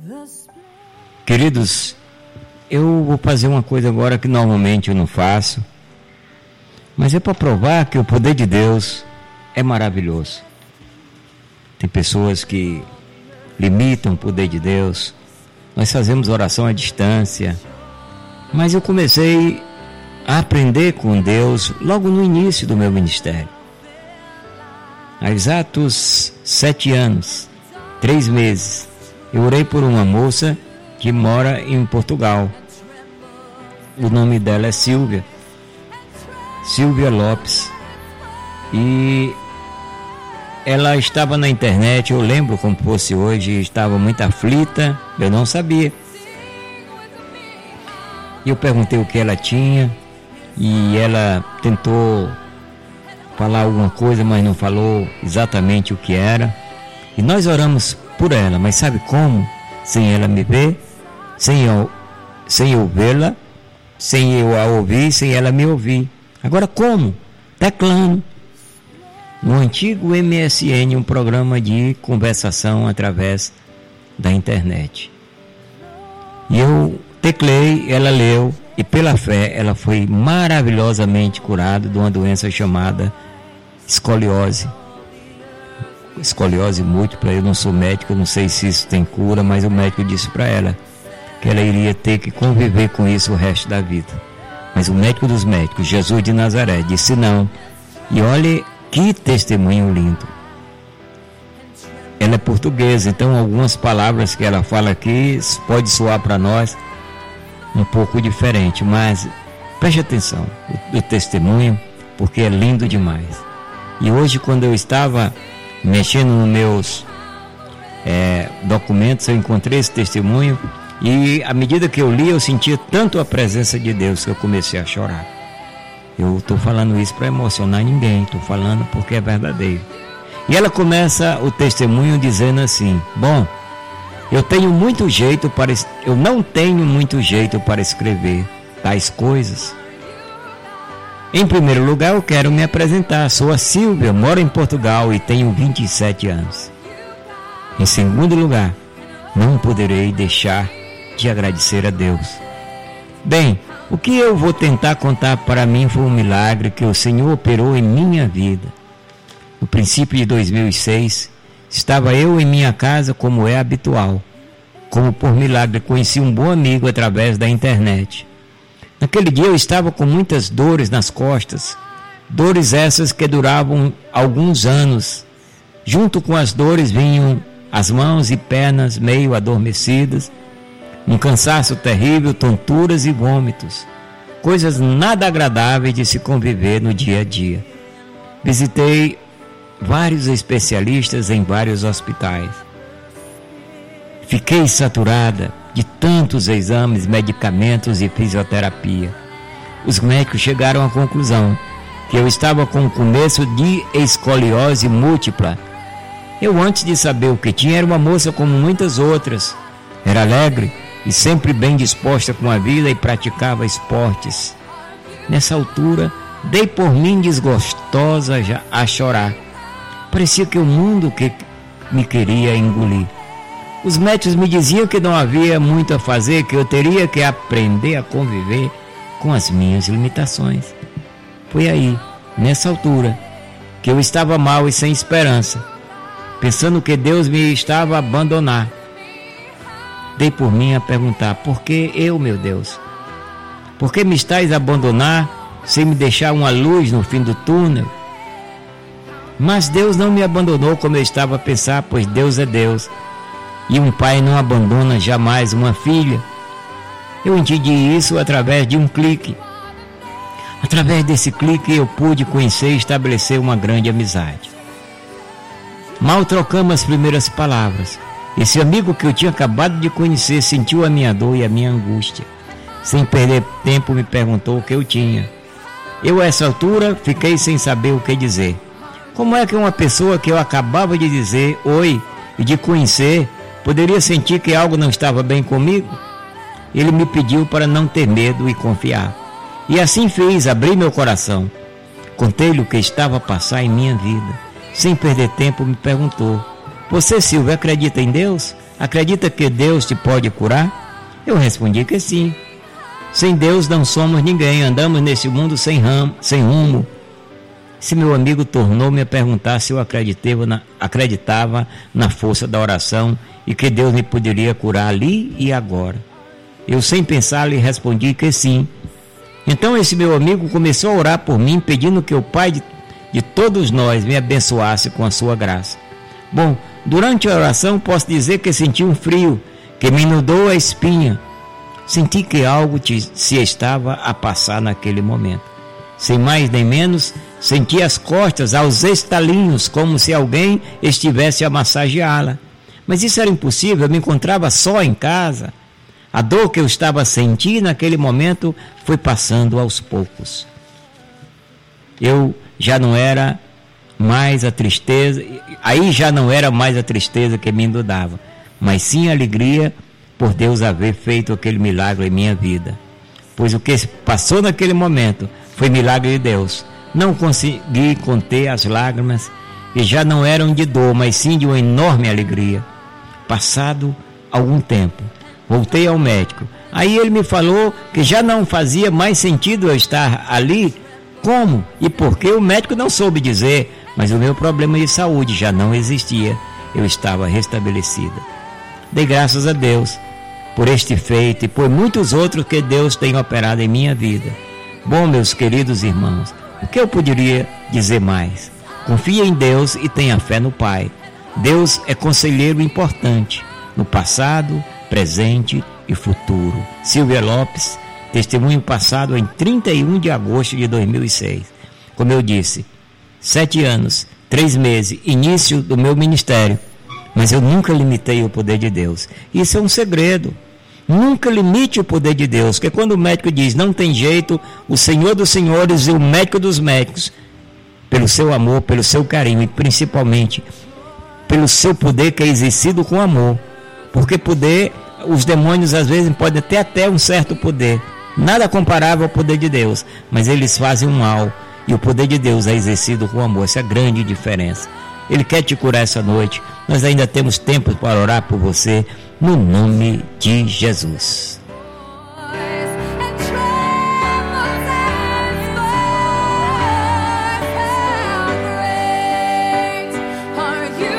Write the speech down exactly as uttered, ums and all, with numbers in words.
Queridos, eu vou fazer uma coisa agora que normalmente eu não faço, mas é para provar que o poder de Deus é maravilhoso. Tem pessoas que limitam o poder de Deus. Nós fazemos oração à distância, mas eu comecei a aprender com Deus logo no início do meu ministério. Há exatos sete anos, três meses, eu orei por uma moça que mora em Portugal. O nome dela é Silvia, Silvia Lopes, e ela estava na internet, eu lembro como fosse hoje, estava muito aflita, eu não sabia. E eu perguntei o que ela tinha, e ela tentou falar alguma coisa, mas não falou exatamente o que era. E nós oramos por ela, mas sabe como? Sem ela me ver, sem eu, sem eu vê-la, sem eu a ouvir, sem ela me ouvir. Agora como? Teclando. No antigo M S N, um programa de conversação através da internet. E eu teclei, ela leu, e pela fé ela foi maravilhosamente curada de uma doença chamada escoliose. Escoliose múltipla, eu não sou médico, eu não sei se isso tem cura, mas o médico disse para ela que ela iria ter que conviver com isso o resto da vida. Mas o médico dos médicos, Jesus de Nazaré, disse não. E olhe que testemunho lindo. Ela é portuguesa, então algumas palavras que ela fala aqui pode soar para nós um pouco diferente, mas preste atenção o, o testemunho, porque é lindo demais. E hoje, quando eu estava mexendo nos meus é, documentos, eu encontrei esse testemunho, e à medida que eu li, eu sentia tanto a presença de Deus que eu comecei a chorar. Eu estou falando isso para emocionar ninguém, estou falando porque é verdadeiro. E ela começa o testemunho dizendo assim: bom, eu tenho muito jeito para eu não tenho muito jeito para escrever tais coisas. Em primeiro lugar, eu quero me apresentar. Sou a Silvia, moro em Portugal e tenho vinte e sete anos. Em segundo lugar, não poderei deixar de agradecer a Deus. Bem, o que eu vou tentar contar para mim foi um milagre que o Senhor operou em minha vida. No princípio de dois mil e seis, estava eu em minha casa como é habitual. Como por milagre conheci um bom amigo através da internet. Naquele dia eu estava com muitas dores nas costas, dores essas que duravam alguns anos. Junto com as dores vinham as mãos e pernas meio adormecidas, um cansaço terrível, tonturas e vômitos, coisas nada agradáveis de se conviver no dia a dia. Visitei vários especialistas em vários hospitais. Fiquei saturada de tantos exames, medicamentos e fisioterapia. Os médicos chegaram à conclusão que eu estava com o começo de escoliose múltipla. Eu, antes de saber o que tinha, era uma moça como muitas outras. Era alegre e sempre bem disposta com a vida e praticava esportes. Nessa altura, dei por mim desgostosa já a chorar. Parecia que o mundo que me queria engolir. Os médicos me diziam que não havia muito a fazer, que eu teria que aprender a conviver com as minhas limitações. Foi aí, nessa altura, que eu estava mal e sem esperança, pensando que Deus me estava a abandonar. Dei por mim a perguntar: por que eu, meu Deus? Por que me estás a abandonar sem me deixar uma luz no fim do túnel? Mas Deus não me abandonou como eu estava a pensar, pois Deus é Deus. E um pai não abandona jamais uma filha. Eu entendi isso através de um clique. Através desse clique eu pude conhecer e estabelecer uma grande amizade. Mal trocamos as primeiras palavras. Esse amigo que eu tinha acabado de conhecer sentiu a minha dor e a minha angústia. Sem perder tempo me perguntou o que eu tinha. Eu, a essa altura, fiquei sem saber o que dizer. Como é que uma pessoa que eu acabava de dizer oi e de conhecer poderia sentir que algo não estava bem comigo? Ele me pediu para não ter medo e confiar. E assim fiz, abri meu coração. Contei-lhe o que estava a passar em minha vida. Sem perder tempo, me perguntou: você, Silvia, acredita em Deus? acredita que Deus te pode curar? Eu respondi que sim. Sem Deus não somos ninguém, andamos nesse mundo sem, ramo, sem rumo. Esse meu amigo tornou-me a perguntar se eu acreditava na, acreditava na força da oração e que Deus me poderia curar ali e agora. Eu, sem pensar, lhe respondi que sim. Então esse meu amigo começou a orar por mim, pedindo que o Pai de, de todos nós me abençoasse com a sua graça. Bom, durante a oração posso dizer que senti um frio, que me inundou a espinha. Senti que algo te, se estava a passar naquele momento. Sem mais nem menos, senti as costas aos estalinhos, como se alguém estivesse a massageá-la. Mas isso era impossível, eu me encontrava só em casa. A dor que eu estava a sentir naquele momento foi passando aos poucos. Eu já não era mais a tristeza, aí já não era mais a tristeza que me inundava, mas sim a alegria por Deus haver feito aquele milagre em minha vida. Pois o que passou naquele momento foi milagre de Deus. Não consegui conter as lágrimas, que já não eram de dor, mas sim de uma enorme alegria. Passado algum tempo, voltei ao médico. Aí ele me falou que já não fazia mais sentido eu estar ali. Como e por que o médico não soube dizer, mas o meu problema de saúde já não existia. Eu estava restabelecida. Dei graças a Deus por este feito e por muitos outros que Deus tem operado em minha vida. Bom, meus queridos irmãos, o que eu poderia dizer mais? Confie em Deus e tenha fé no Pai. Deus é conselheiro importante no passado, presente e futuro. Silvia Lopes, testemunho passado em trinta e um de agosto de dois mil e seis. Como eu disse, sete anos, três meses, início do meu ministério, mas eu nunca limitei o poder de Deus. Isso é um segredo. Nunca limite o poder de Deus, porque quando o médico diz não tem jeito, o Senhor dos Senhores e o médico dos médicos, pelo seu amor, pelo seu carinho e principalmente pelo seu poder que é exercido com amor, porque poder, os demônios às vezes podem ter até um certo poder, nada comparável ao poder de Deus, mas eles fazem um mal, e o poder de Deus é exercido com amor. Essa é a grande diferença. Ele quer te curar essa noite. Nós ainda temos tempo para orar por você, no nome de Jesus.